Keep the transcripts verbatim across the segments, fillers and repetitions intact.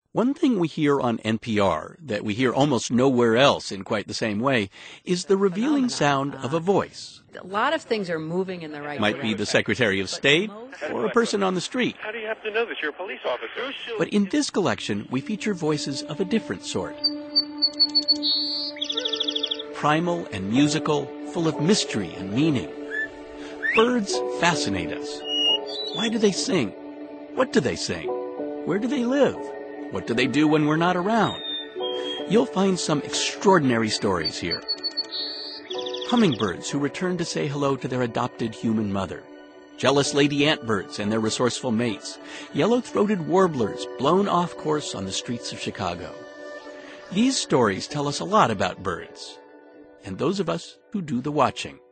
One thing we hear on N P R that we hear almost nowhere else in quite the same way is the revealing sound of a voice. A lot of things are moving in the right Might direction. be the Secretary of State or a person on the street. How do you have to know this? You're a police officer. But in this collection, we feature voices of a different sort. Primal and musical, full of mystery and meaning. Birds fascinate us. Why do they sing? What do they sing? Where do they live? What do they do when we're not around? You'll find some extraordinary stories here. Hummingbirds who return to say hello to their adopted human mother. Jealous lady antbirds and their resourceful mates. Yellow-throated warblers blown off course on the streets of Chicago. These stories tell us a lot about birds, and those of us who do the watching.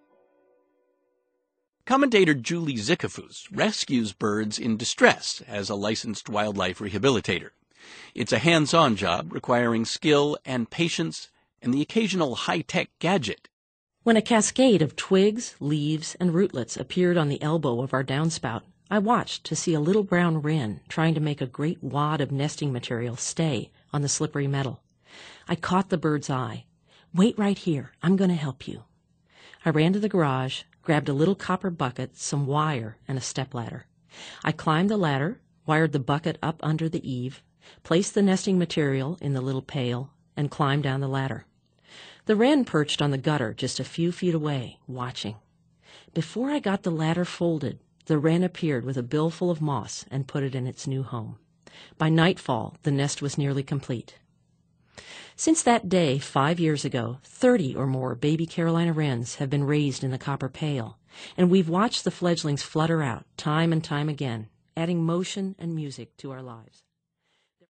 Commentator Julie Zickafoos rescues birds in distress as a licensed wildlife rehabilitator. It's a hands-on job requiring skill and patience and the occasional high-tech gadget. When a cascade of twigs, leaves, and rootlets appeared on the elbow of our downspout, I watched to see a little brown wren trying to make a great wad of nesting material stay on the slippery metal. I caught the bird's eye. "Wait right here. I'm going to help you." I ran to the garage, grabbed a little copper bucket, some wire, and a stepladder. I climbed the ladder, wired the bucket up under the eave, placed the nesting material in the little pail, and climbed down the ladder. The wren perched on the gutter just a few feet away, watching. Before I got the ladder folded, the wren appeared with a bill full of moss and put it in its new home. By nightfall, the nest was nearly complete. Since that day, five years ago, thirty or more baby Carolina wrens have been raised in the copper pail, and we've watched the fledglings flutter out time and time again, adding motion and music to our lives.